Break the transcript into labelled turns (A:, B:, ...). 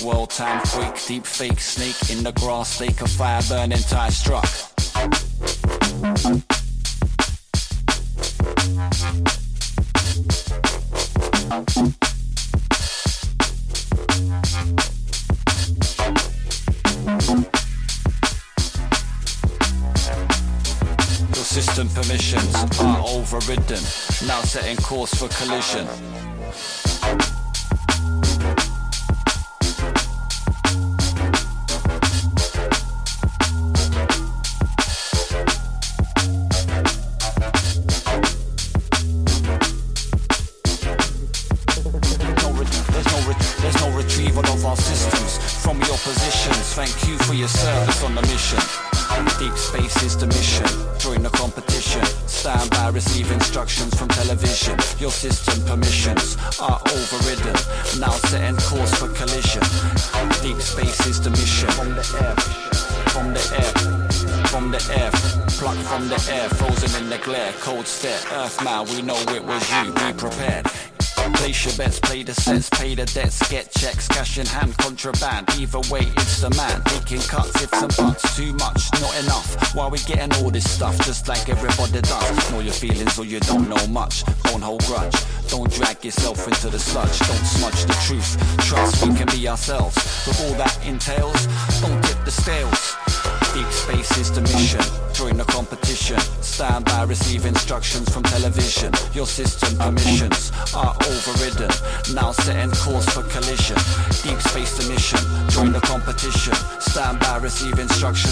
A: World time quake, deep fake snake in the grass, lake of fire burning, tie struck. Your system permissions are overridden, now setting course for collision. Thank you for your service on the mission. Deep space is the mission. Join the competition. Stand by, receive instructions from television. Your system permissions are overridden, now setting course for collision. Deep space is the mission. From the air, from the air, from the air, plucked from the air, frozen in the glare, cold stare. Earth man, we know it was you, be prepared. Place your bets, play the sets, pay the debts, get checks, cash in hand, contraband. Either way, it's the man taking cuts, ifs and buts. Too much, not enough. Why we getting all this stuff, just like everybody does? Know your feelings or you don't know much. Don't hold grudge. Don't drag yourself into the sludge. Don't smudge the truth. Trust we can be ourselves. With all that entails, don't tip the scales. Deep space is the mission. Join the competition. Stand by, receive instructions from television. Your system permissions are overridden, now setting course for collision. Deep space the mission. Join the competition. Stand by, receive instructions